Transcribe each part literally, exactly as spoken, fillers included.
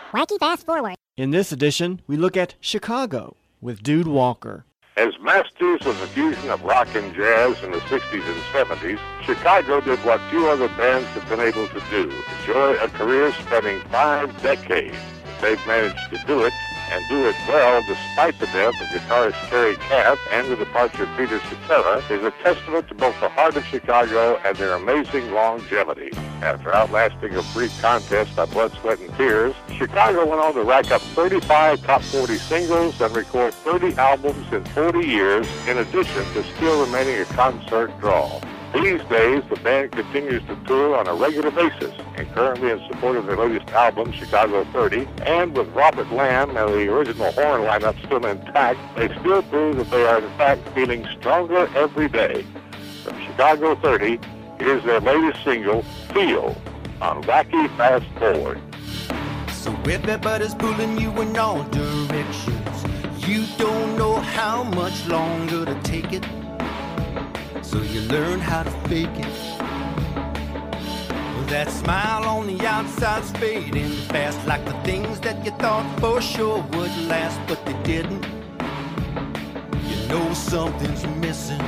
Wacky Fast Forward. In this edition, we look at Chicago with Dude Walker. As masters of the fusion of rock and jazz in the sixties and seventies, Chicago did what few other bands have been able to do, enjoy a career spanning five decades. They've managed to do it, and do it well despite the death of guitarist Terry Kath and the departure of Peter Cetera, is a testament to both the heart of Chicago and their amazing longevity. After outlasting a brief contest by blood, sweat, and tears, Chicago went on to rack up thirty-five top forty singles and record thirty albums in forty years, in addition to still remaining a concert draw. These days, the band continues to tour on a regular basis, and currently in support of their latest album, Chicago thirty, and with Robert Lamb and the original horn lineup still intact, they still prove that they are in fact feeling stronger every day. From Chicago thirty, here's their latest single, Feel, on Wacky Fast Forward. So everybody's pulling you in all directions. You don't know how much longer to take it. So you learn how to fake it. Well, that smile on the outside's fading fast, like the things that you thought for sure would last, but they didn't. You know something's missing.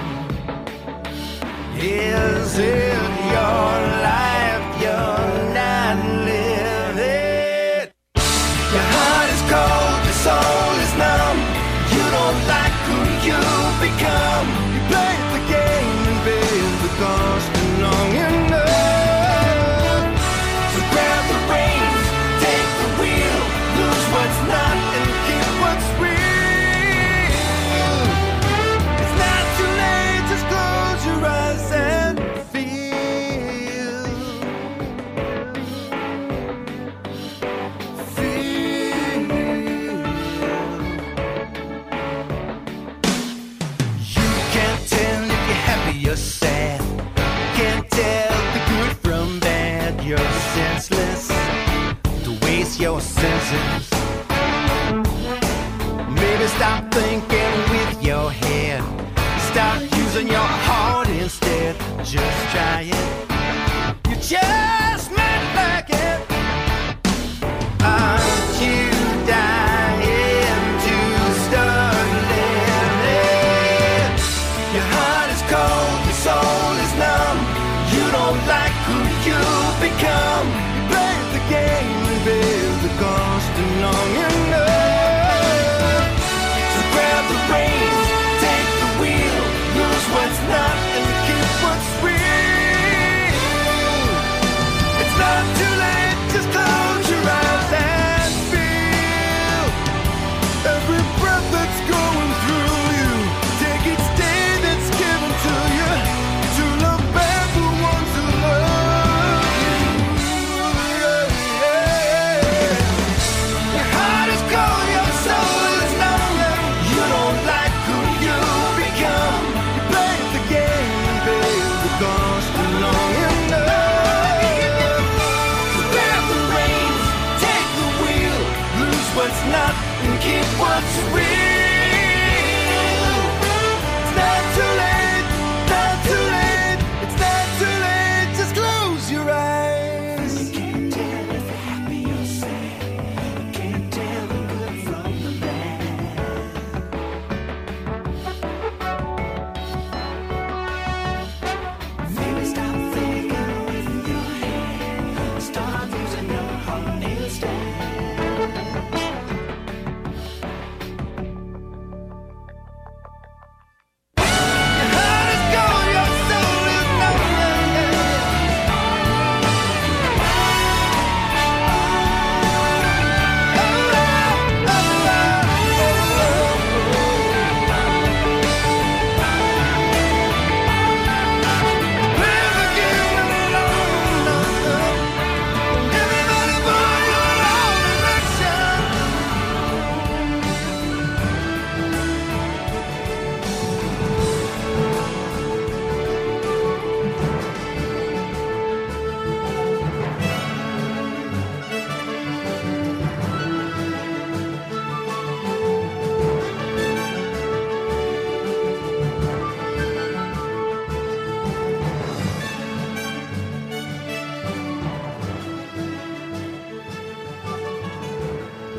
Is it your life you're not living? Your heart is cold, your soul is numb. You don't like who you've become. You play the game and pay the cost long enough. So grab the reins, take the wheel, lose what's not and keep what's real. It's not too late, just close your eyes and feel.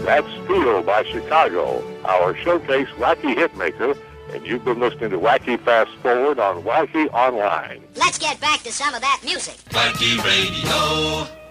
That's Feel by Chicago, our showcase wacky hitmaker, and you've been listening to Wacky Fast Forward on Wacky Online. Let's get back to some of that music. Wacky Radio.